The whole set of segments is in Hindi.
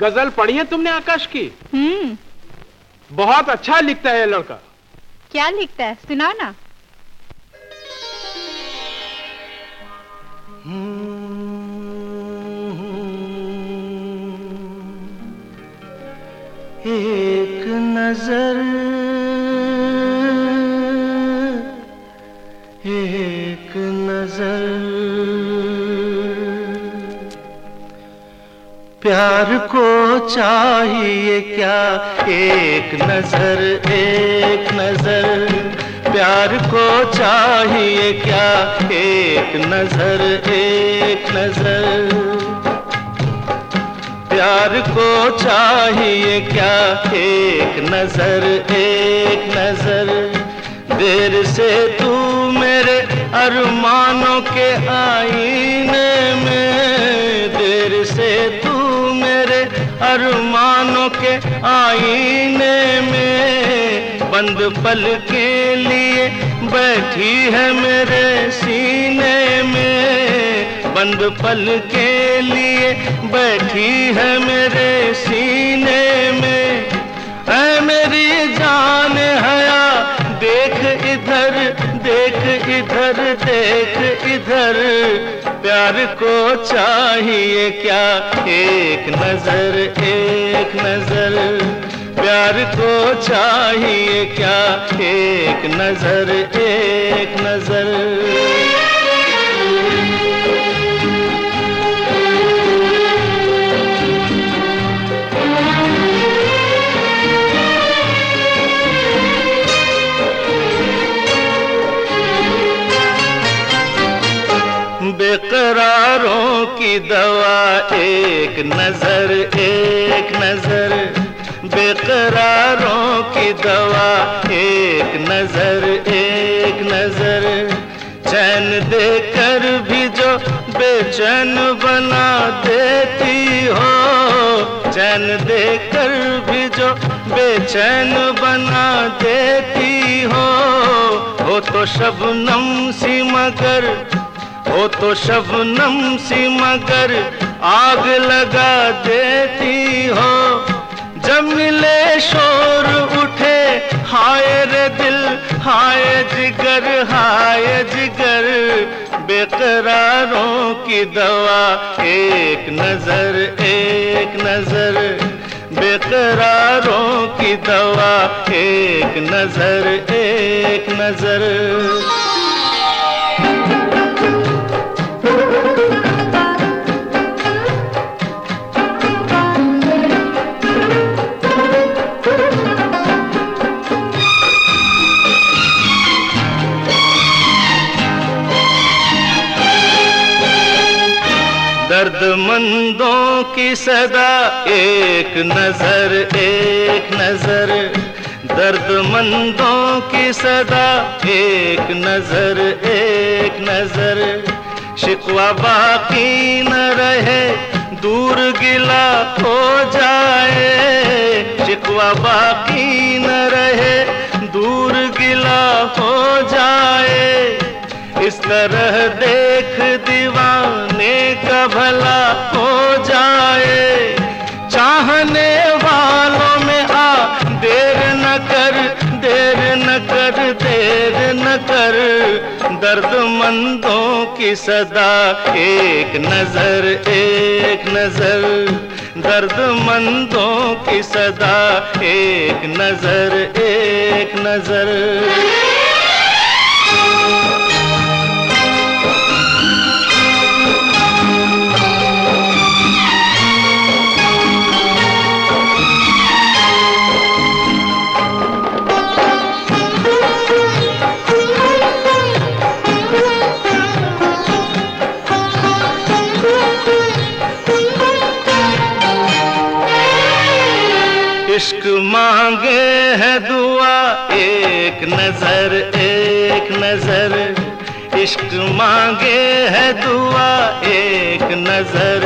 गजल पढ़ी है तुमने आकाश की? बहुत अच्छा लिखता है ये लड़का। क्या लिखता है, सुनाओ ना। एक नजर एक नजर प्यार को चाहिए क्या, एक नजर प्यार को चाहिए क्या, एक नजर प्यार को चाहिए क्या, एक नजर देर से तू मेरे अरमानों के आईने में, देर से तू मेरे अरमानों के आईने में, बंद पल के लिए बैठी है मेरे सीने में, बंद पल के लिए बैठी है मेरे सीने में। ऐ मेरी जान हया देख इधर देख इधर देख इधर, प्यार को चाहिए क्या, एक नजर प्यार को चाहिए क्या, एक नजर बेकरारों की दवा एक नजर बेकरारों की दवा एक नजर चैन देकर भी जो बेचैन बना देती हो, चैन देकर भी जो बेचैन बना देती हो तो शबनम सी मगर, हो तो शबनम सी मगर आग लगा देती हो। जब मिले शोर उठे हाय रे दिल हाय जिगर हाय जिगर, बेकरारों की दवा एक नजर बेकरारों की दवा एक नजर दर्दमंदों की सदा एक नजर दर्दमंदों की सदा एक नजर शिकवा बाकी न रहे दूर गिला हो जाए, शिकवा बाकी न रहे दूर गिला हो जाए। इस तरह देख दीवाने का भला हो जाए, चाहने वालों में आ देर न कर देर न कर देर न कर, दर्दमंदों की सदा एक नजर दर्दमंदों की सदा एक नजर इश्क मांगे है दुआ एक नजर इश्क मांगे है दुआ एक नजर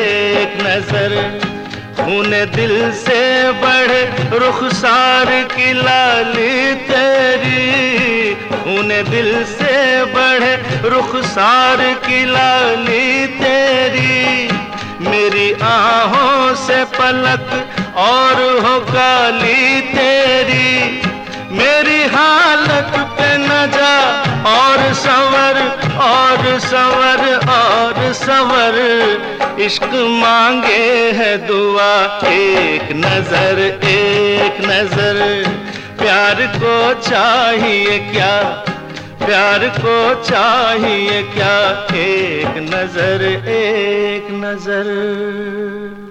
खून दिल से बढ़े रुखसार की लाली तेरी, खून दिल से बढ़े रुखसार की लाली तेरी। मेरी आहों से पलक और हो काली तेरी, मेरी हालत पे न जा और संवर और संवर और संवर। इश्क मांगे है दुआ एक नजर एक नजर। प्यार को चाहिए क्या, प्यार को चाहिए क्या, एक नजर एक नजर।